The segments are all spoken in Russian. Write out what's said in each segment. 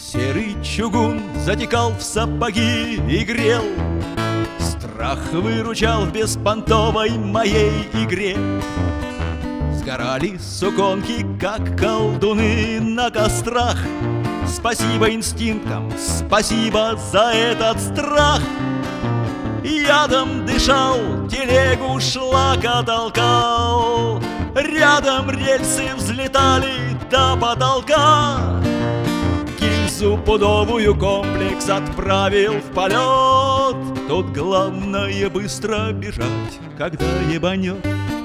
Серый чугун затекал в сапоги и грел. Страх выручал в беспонтовой моей игре. Сгорали суконки, как колдуны на кострах. Спасибо инстинктам, спасибо за этот страх. Ядом дышал, телегу шлака толкал. Рядом рельсы взлетали до потолка. Гильзу пудовую комплекс отправил в полет. Тут главное быстро бежать, когда ебанет.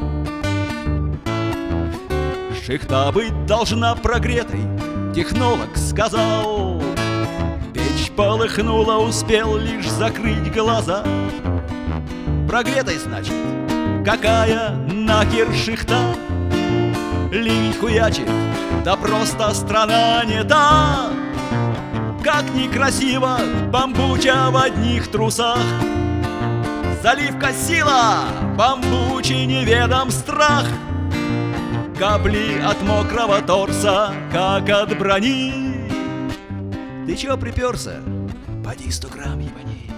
Шихта быть должна прогретой, технолог сказал. Печь полыхнула, успел лишь закрыть глаза. Прогретой, значит, какая нахер шихта? Ливень хуячит, да просто страна не та. Как некрасиво, бамбуча в одних трусах. Заливка сила, бамбучий неведом страх. Капли от мокрого торса, как от брони. Ты чего приперся? Поди 100 грамм ебани.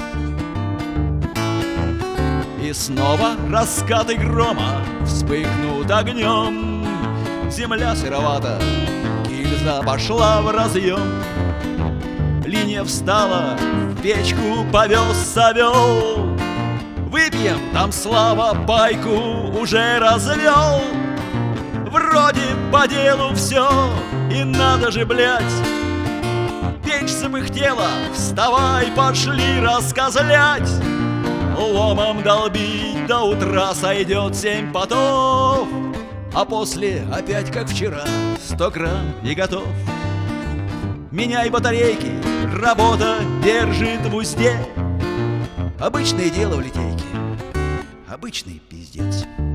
И снова раскаты грома вспыхнут огнем. Земля сыровата, гильза пошла в разъем. Линия встала, в печку повез совел. Выпьем, там Слава байку уже развел. Вроде по делу все, и надо же, блядь. Печь запыхтела, вставай, пошли раскозлять. Ломом долбить до утра сойдет 7 потов. А после опять как вчера 100 грамм и готов. Меняй батарейки, работа держит в узде. Обычное дело в литейке, обычный пиздец.